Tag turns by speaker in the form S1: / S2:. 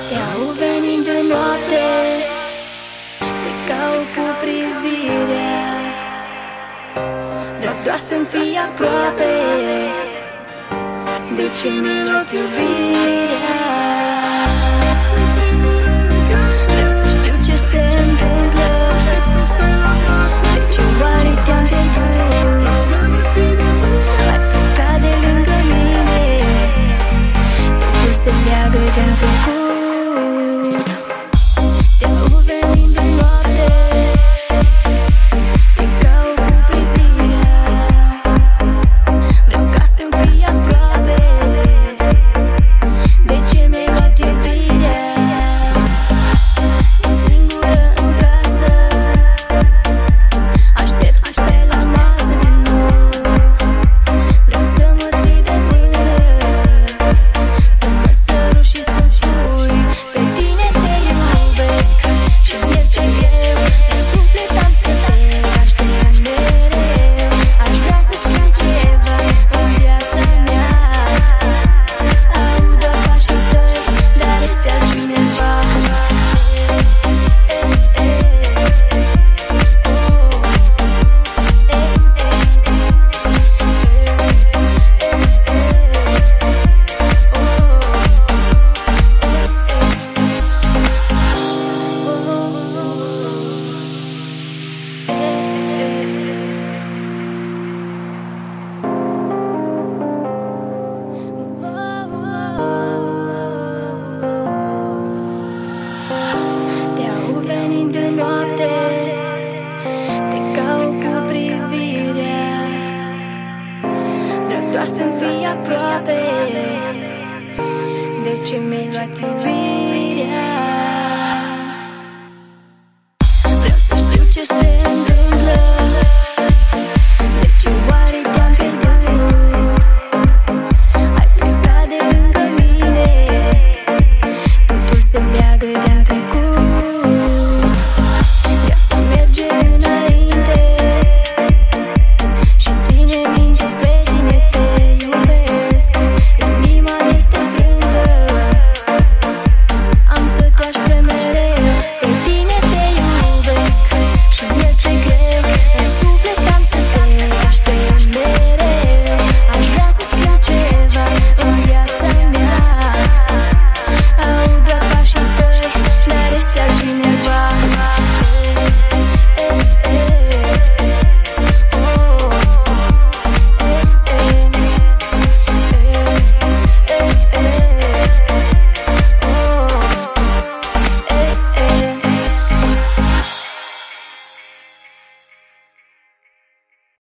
S1: Te-au venit de noapte, te caut cu privirea. Vreau doar să-mi fii aproape. De ce mi-ai luat iubirea? Vreau să știu ce se întâmplă. De ce oare te-am pierdut? Ai plecat de lângă mine, totul se leagă de-am trecut. Te-au venit de noapte, te caut cu privirea. Vreau ca să-mi fii aproape. De ce mi-ai luat iubirea? Sunt singură în casă, aștept să stai la masă din nou. Vreau să mă ții de mână, să mă săruți și să spui: pe tine te iubesc și mi-este greu. În suflet am să te aștept mereu. Aș vrea să schimb ceva în viața mea. Aud doar pașii tăi, dar este altcineva. Te-au venit de noapte, te caut cu privirea. Vreau doar să-mi fii aproape. De ce mi-ai luat iubirea? Vreau să știu ce se